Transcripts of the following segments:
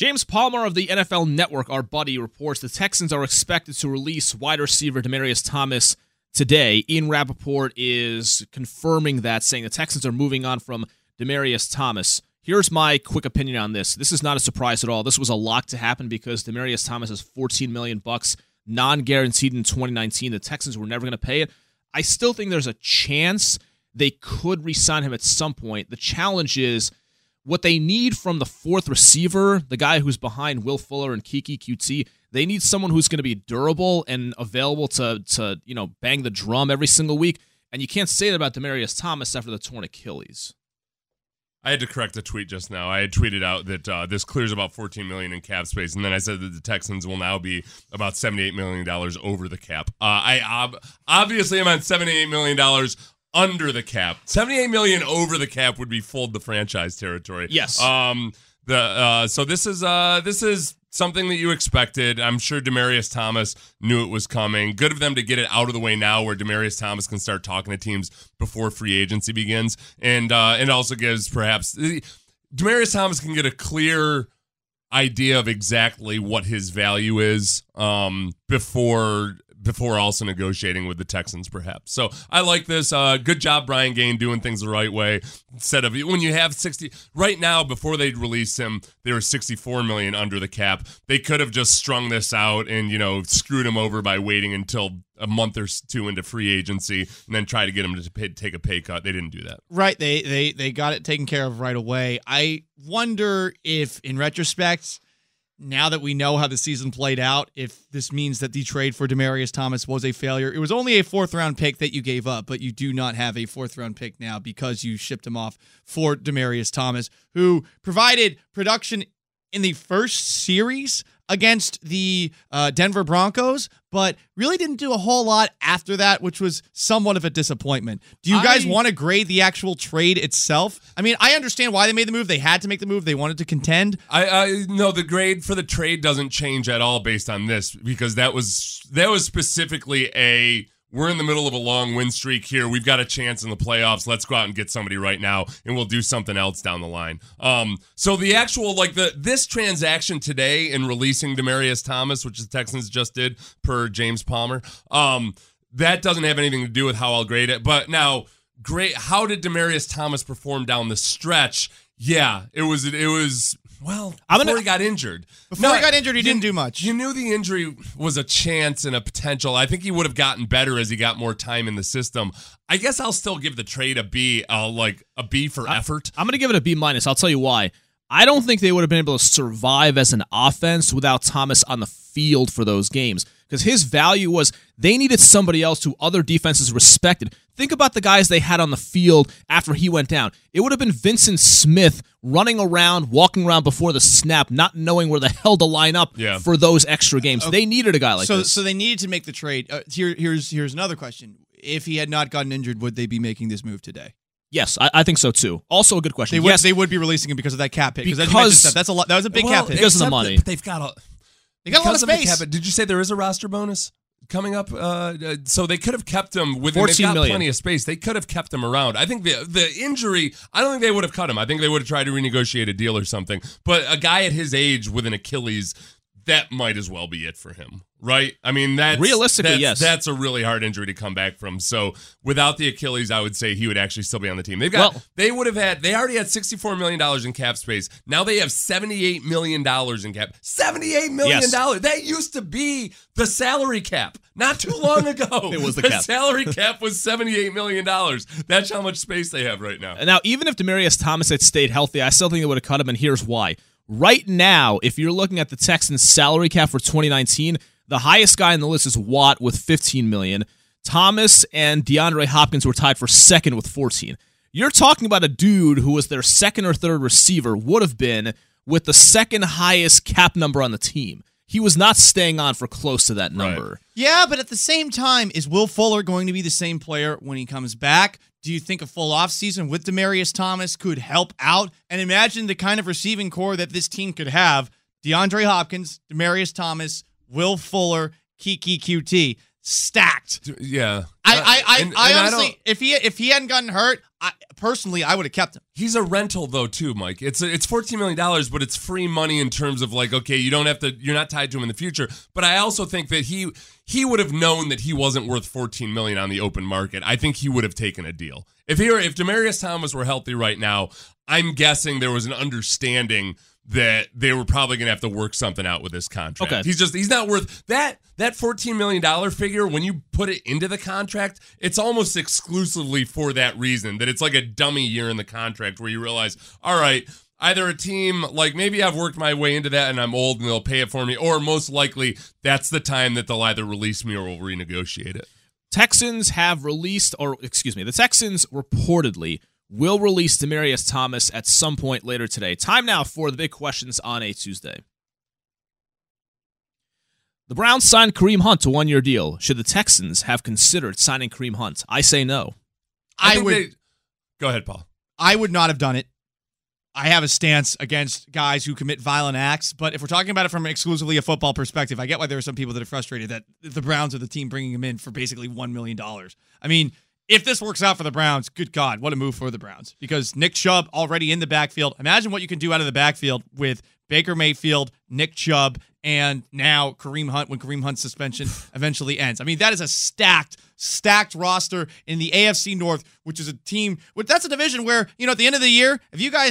James Palmer of the NFL Network, our buddy, reports the Texans are expected to release wide receiver Demaryius Thomas today. Ian Rappaport is confirming that, saying the Texans are moving on from Demaryius Thomas. Here's my quick opinion on this. This is not a surprise at all. This was a lock to happen because Demaryius Thomas is $14 million, non-guaranteed in 2019. The Texans were never going to pay it. I still think there's a chance they could re-sign him at some point. The challenge is what they need from the fourth receiver, the guy who's behind Will Fuller and Keke Coutee. They need someone who's going to be durable and available to bang the drum every single week. And you can't say that about Demaryius Thomas after the torn Achilles. I had to correct a tweet just now. I had tweeted out that this clears about $14 million in cap space, and then I said that the Texans will now be about $78 million over the cap. Obviously I'm on $78 million under the cap. $78 million over the cap would be fold the franchise territory. Yes. So this is something that you expected. I'm sure Demaryius Thomas knew it was coming. Good of them to get it out of the way now where Demaryius Thomas can start talking to teams before free agency begins. And it also gives perhaps Demaryius Thomas can get a clear idea of exactly what his value is before also negotiating with the Texans, perhaps. So I like this. Good job, Brian Gaine, doing things the right way. Instead of when you have 60 right now, before they release him, they were $64 million under the cap. They could have just strung this out and screwed him over by waiting until a month or two into free agency and then try to get him to take a pay cut. They didn't do that. Right. They got it taken care of right away. I wonder if, in retrospect, now that we know how the season played out, if this means that the trade for Demaryius Thomas was a failure. It was only a fourth-round pick that you gave up, but you do not have a fourth-round pick now because you shipped him off for Demaryius Thomas, who provided production in the first series against the Denver Broncos, but really didn't do a whole lot after that, which was somewhat of a disappointment. Do you guys want to grade the actual trade itself? I mean, I understand why they made the move. They had to make the move. They wanted to contend. No, the grade for the trade doesn't change at all based on this because that was specifically we're in the middle of a long win streak here. We've got a chance in the playoffs. Let's go out and get somebody right now, and we'll do something else down the line. So the actual, this transaction today in releasing Demaryius Thomas, which the Texans just did per James Palmer, that doesn't have anything to do with how I'll grade it. But now, how did Demaryius Thomas perform down the stretch? Yeah, it was. Well, before he got injured. Before he got injured, he didn't do much. You knew the injury was a chance and a potential. I think he would have gotten better as he got more time in the system. I guess I'll still give the trade a B, a B for effort. I'm going to give it a B-. I'll tell you why. I don't think they would have been able to survive as an offense without Thomas on the field for those games because his value was they needed somebody else who other defenses respected. Think about the guys they had on the field after he went down. It would have been Vincent Smith running around, walking around before the snap, not knowing where the hell to line up for those extra games. Okay. They needed a guy like this. So they needed to make the trade. Here's another question. If he had not gotten injured, would they be making this move today? Yes, I think so too. Also a good question. They would be releasing him because of that cap hit. Because that's a lot. That was a big cap hit. Because of the money. They've got a lot of space. Did you say there is a roster bonus coming up? So they could have kept him within $14 million. Plenty of space. They could have kept him around. I think the injury, I don't think they would have cut him. I think they would have tried to renegotiate a deal or something. But a guy at his age with an Achilles, that might as well be it for him, right? I mean, realistically, yes. That's a really hard injury to come back from. So without the Achilles, I would say he would actually still be on the team. They already had $64 million in cap space. Now they have $78 million in cap. $78 million. Yes. That used to be the salary cap not too long ago. It was the cap. Salary cap was $78 million. That's how much space they have right now. And now, even if Demaryius Thomas had stayed healthy, I still think they would have cut him, and here's why. Right now, if you're looking at the Texans' salary cap for 2019, the highest guy on the list is Watt with $15 million. Thomas and DeAndre Hopkins were tied for second with $14 million. You're talking about a dude who was their second or third receiver, would have been with the second highest cap number on the team. He was not staying on for close to that number. Right. Yeah, but at the same time, is Will Fuller going to be the same player when he comes back? Do you think a full offseason with Demaryius Thomas could help out? And imagine the kind of receiving core that this team could have. DeAndre Hopkins, Demaryius Thomas, Will Fuller, Keke Coutee. stacked. Yeah. I honestly, if he hadn't gotten hurt, personally, I would have kept him. He's a rental though too, Mike. It's $14 million, but it's free money in terms of like, okay, you're not tied to him in the future. But I also think that he would have known that he wasn't worth $14 million on the open market. I think he would have taken a deal. If Demaryius Thomas were healthy right now, I'm guessing there was an understanding that they were probably going to have to work something out with this contract. Okay. He's not worth that $14 million figure. When you put it into the contract, it's almost exclusively for that reason, that it's like a dummy year in the contract where you realize, all right, either a team, like maybe I've worked my way into that and I'm old and they'll pay it for me, or most likely that's the time that they'll either release me or will renegotiate it. The Texans reportedly will release Demaryius Thomas at some point later today. Time now for the big questions on a Tuesday. The Browns signed Kareem Hunt to a 1-year deal. Should the Texans have considered signing Kareem Hunt? I say no. Go ahead, Paul. I would not have done it. I have a stance against guys who commit violent acts, but if we're talking about it from exclusively a football perspective, I get why there are some people that are frustrated that the Browns are the team bringing him in for basically $1 million. I mean, if this works out for the Browns, good God, what a move for the Browns. Because Nick Chubb already in the backfield. Imagine what you can do out of the backfield with Baker Mayfield, Nick Chubb, and now Kareem Hunt when Kareem Hunt's suspension eventually ends. I mean, that is a stacked roster in the AFC North, which is a team, that's a division where, at the end of the year,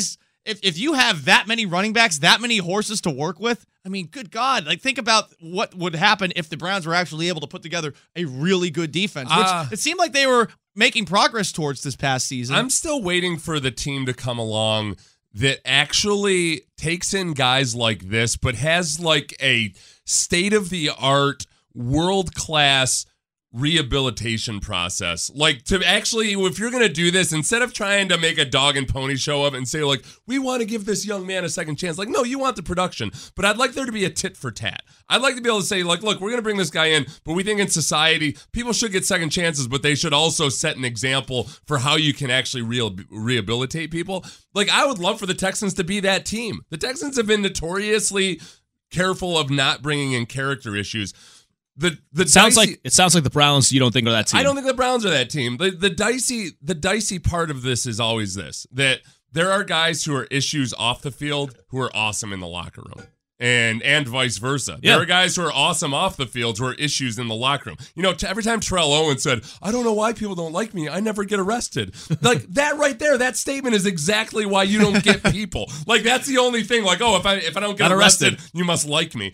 if you have that many running backs, that many horses to work with, I mean, good God. Like, think about what would happen if the Browns were actually able to put together a really good defense, which it seemed like they were making progress towards this past season. I'm still waiting for the team to come along that actually takes in guys like this, but has like a state-of-the-art, world-class rehabilitation process. Like, to actually, if you're going to do this, instead of trying to make a dog and pony show of it and say, like, we want to give this young man a second chance. Like, no, you want the production, but I'd like there to be a tit for tat. I'd like to be able to say, like, look, we're going to bring this guy in, but we think in society, people should get second chances, but they should also set an example for how you can actually rehabilitate people. Like, I would love for the Texans to be that team. The Texans have been notoriously careful of not bringing in character issues. It sounds like the Browns, you don't think are that team. I don't think the Browns are that team. The dicey part of this is always this, that there are guys who are issues off the field who are awesome in the locker room. And vice versa. Yeah. There are guys who are awesome off the field who are issues in the locker room. Every time Terrell Owens said, I don't know why people don't like me, I never get arrested. Like, that right there, that statement is exactly why you don't get people. Like, that's the only thing. Like, oh, if I don't get arrested, you must like me.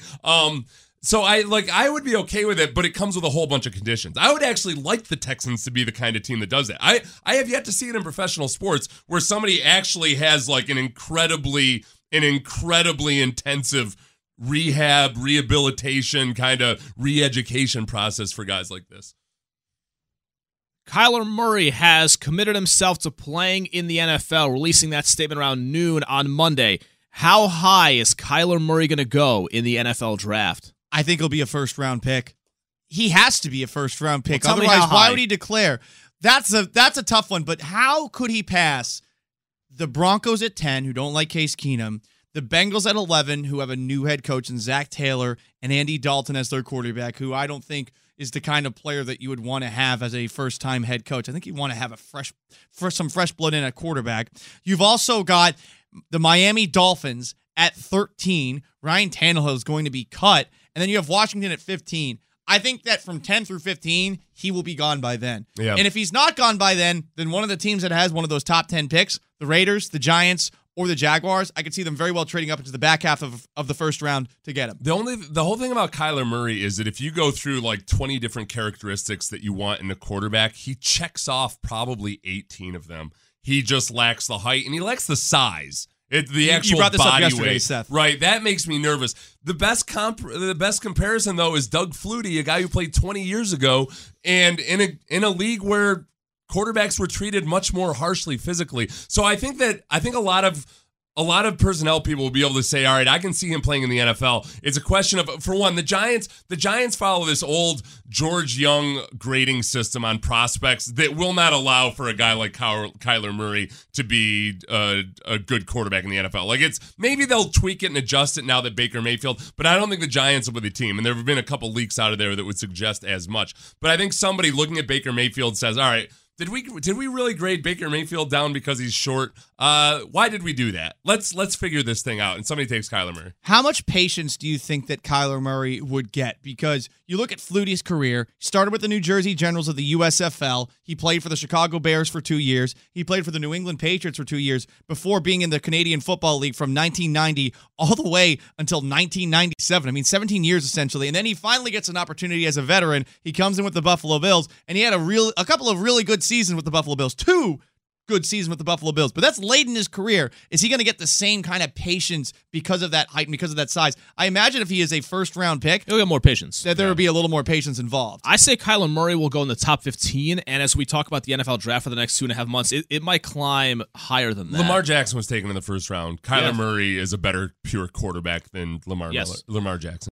So I would be okay with it, but it comes with a whole bunch of conditions. I would actually like the Texans to be the kind of team that does that. I have yet to see it in professional sports where somebody actually has like an incredibly intensive rehabilitation kind of re-education process for guys like this. Kyler Murray has committed himself to playing in the NFL, releasing that statement around noon on Monday. How high is Kyler Murray going to go in the NFL draft? I think he'll be a first-round pick. He has to be a first-round pick. Well, otherwise, why would he declare? That's a tough one, but how could he pass the Broncos at 10, who don't like Case Keenum, the Bengals at 11, who have a new head coach in Zach Taylor, and Andy Dalton as their quarterback, who I don't think is the kind of player that you would want to have as a first-time head coach. I think you want to have some fresh blood in at quarterback. You've also got the Miami Dolphins at 13. Ryan Tannehill is going to be cut. And then you have Washington at 15. I think that from 10 through 15, he will be gone by then. Yeah. And if he's not gone by then one of the teams that has one of those top 10 picks, the Raiders, the Giants, or the Jaguars, I could see them very well trading up into the back half of the first round to get him. The whole thing about Kyler Murray is that if you go through like 20 different characteristics that you want in a quarterback, he checks off probably 18 of them. He just lacks the height and he lacks the size. The actual you brought this body up yesterday, weight. Seth. Right, that makes me nervous. The best comparison though is Doug Flutie, a guy who played 20 years ago, and in a league where quarterbacks were treated much more harshly physically. So I think a lot of a lot of personnel people will be able to say, all right, I can see him playing in the NFL. It's a question of, for one, the Giants follow this old George Young grading system on prospects that will not allow for a guy like Kyler Murray to be a good quarterback in the NFL. Like, maybe they'll tweak it and adjust it now that Baker Mayfield, but I don't think the Giants will be the team. And there have been a couple leaks out of there that would suggest as much. But I think somebody looking at Baker Mayfield says, all right, did we really grade Baker Mayfield down because he's short? Why did we do that? Let's figure this thing out. And somebody takes Kyler Murray. How much patience do you think that Kyler Murray would get? Because you look at Flutie's career, started with the New Jersey Generals of the USFL. He played for the Chicago Bears for 2 years. He played for the New England Patriots for 2 years before being in the Canadian Football League from 1990 all the way until 1997. I mean, 17 years essentially. And then he finally gets an opportunity as a veteran. He comes in with the Buffalo Bills, and he had a couple of really good seasons with the Buffalo Bills. 2 good season with the Buffalo Bills, but that's late in his career. Is he going to get the same kind of patience because of that height and because of that size? I imagine if he is a first-round pick, he'll get more patience. That there would be a little more patience involved. I say Kyler Murray will go in the top 15, and as we talk about the NFL draft for the next 2.5 months, it might climb higher than that. Lamar Jackson was taken in the first round. Kyler Murray is a better pure quarterback than Lamar Jackson.